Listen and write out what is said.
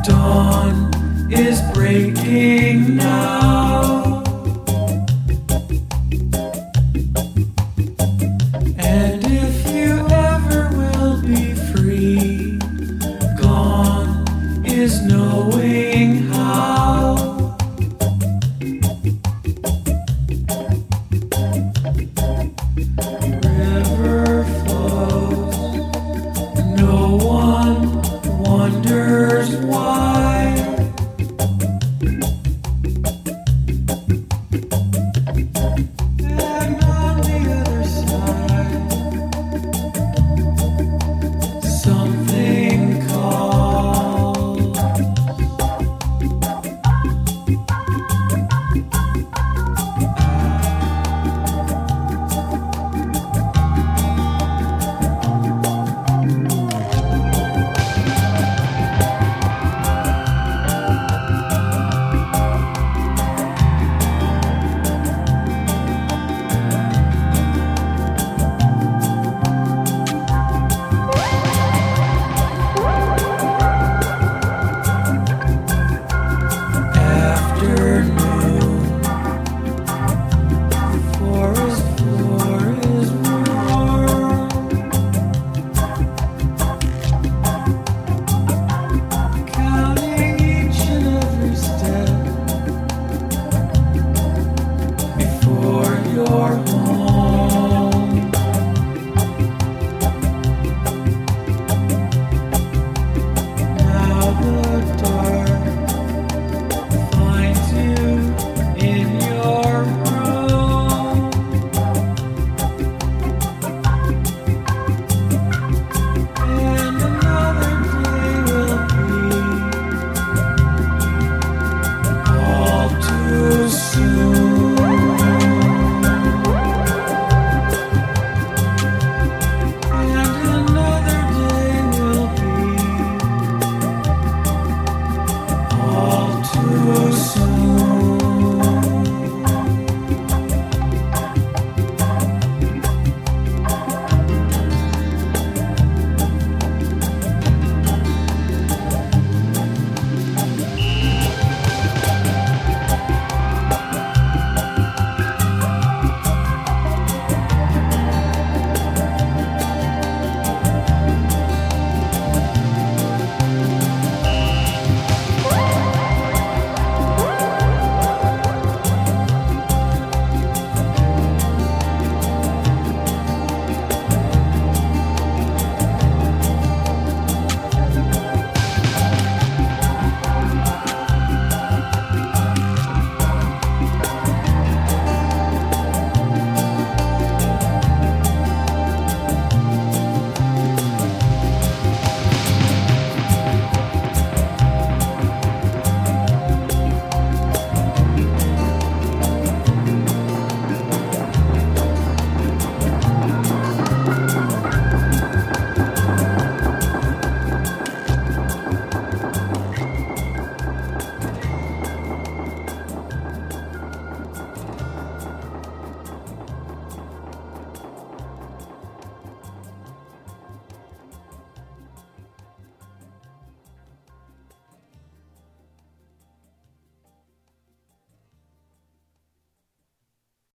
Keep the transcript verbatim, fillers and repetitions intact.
Dawn is breaking now, and if you ever will be free, gone is knowing how. River flows, no one wonders why. And on the other side, something calls. Afternoon, forest floor is warm. Counting each and every step before you're home. Now the dark finds you in your room, and another day will be all too soon. And another day will be all too soon.